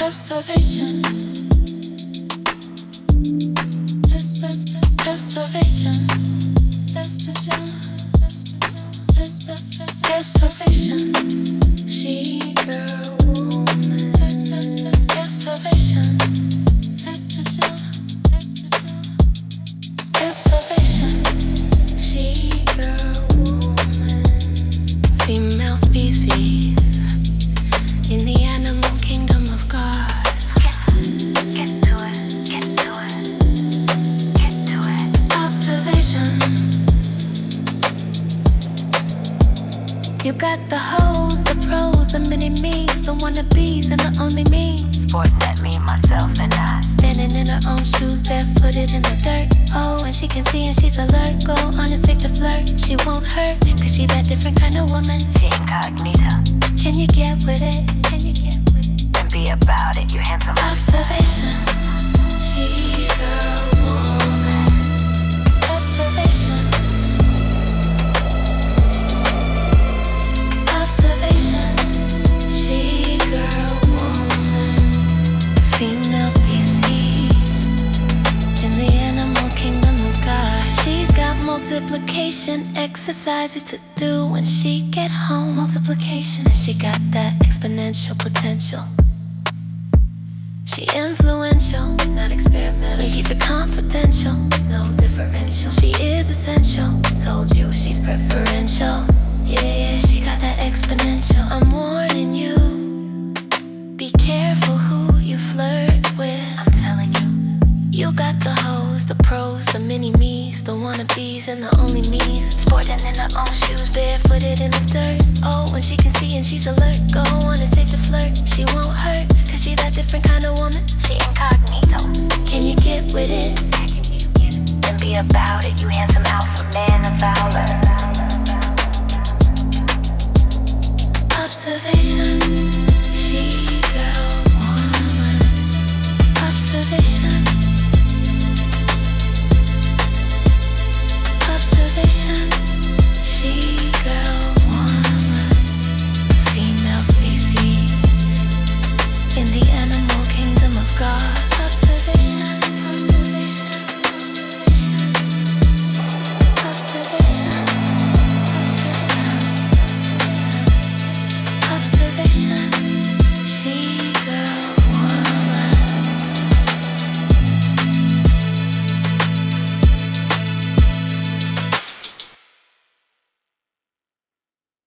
Observation. Observation. Observation. She girl woman. Observation. Observation. She girl woman. Female species in the animal kingdom of God. Get to it, get to it, get to it. Observation. You got the hoes, the pros, the mini-me's, the wannabes, and the only me. Sporting at me, myself, and I. Standing in her own shoes, barefooted in the dirt. Oh, and she can see and she's alert. Go on and safe to flirt. She won't hurt, cause she that different kind of woman. She incognita. Can you get with it? Can you get with it? And be about it, you handsome. Observation. She girl woman. Observation. Observation. She girl woman. Female species in the animal kingdom of God. She's got multiplication exercises to do when she get home. Multiplication. And she got that exponential potential. She influential, not experimental. We keep it confidential, no differential. She is essential, told you she's preferential. Yeah, she got that exponential. I'm warning you, be careful who you flirt with. I'm telling you. You got the hoes, the pros, the mini-me's, the wannabes, and the only me's. Sporting in her own shoes, barefooted in the dirt. Oh, when she can see and she's alert. Go on and safe to flirt. She won't hurt, cause she that different kind of woman. She incognito. Can you get with it? And be about it, you handsome alpha man of valor.